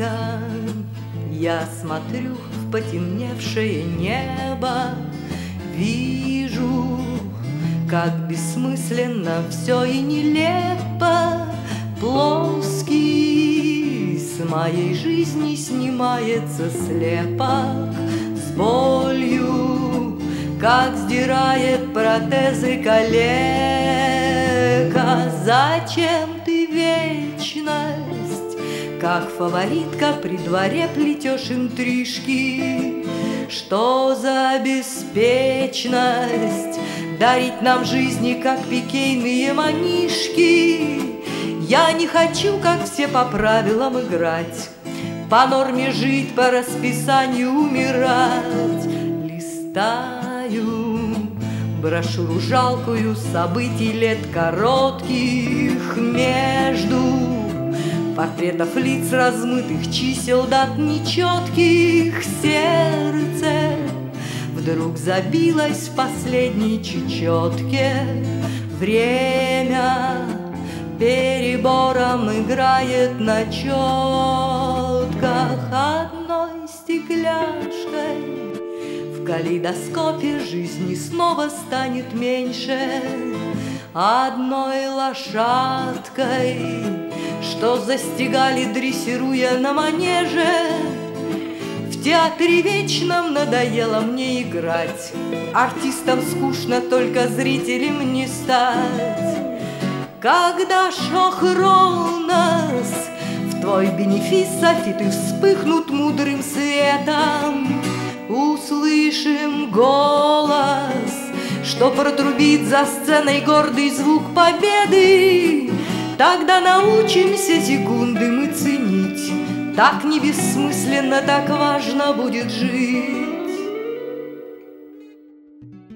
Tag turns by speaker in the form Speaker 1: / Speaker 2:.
Speaker 1: близко. Я смотрю в потемневшее небо, вижу, как бессмысленно все и нелепо. Плоский с моей жизни снимается слепок, с болью, как сдирает протезы калека. Зачем ты вечность, как фаворитка при дворе плетешь интрижки? Что за беспечность дарить нам жизни, как пикейные манишки? Я не хочу, как все, по правилам играть, по норме жить, по расписанию умирать. Листаю брошюру жалкую событий лет коротких, между портретов лиц размытых, чисел дат нечетких. Сердце вдруг забилось в последней чечетке. Время перебором играет на четках. Одной стекляшкой в калейдоскопе жизни снова станет меньше. Одной лошадкой, что застигали, дрессируя на манеже. В театре вечном надоело мне играть, артистам скучно, только зрителем не стать. Когда Шохронос в твой бенефис софиты вспыхнут мудрым светом, услышим голос, что протрубит за сценой гордый звук победы. Тогда научимся секунды мы ценить, так не бессмысленно, так важно будет жить.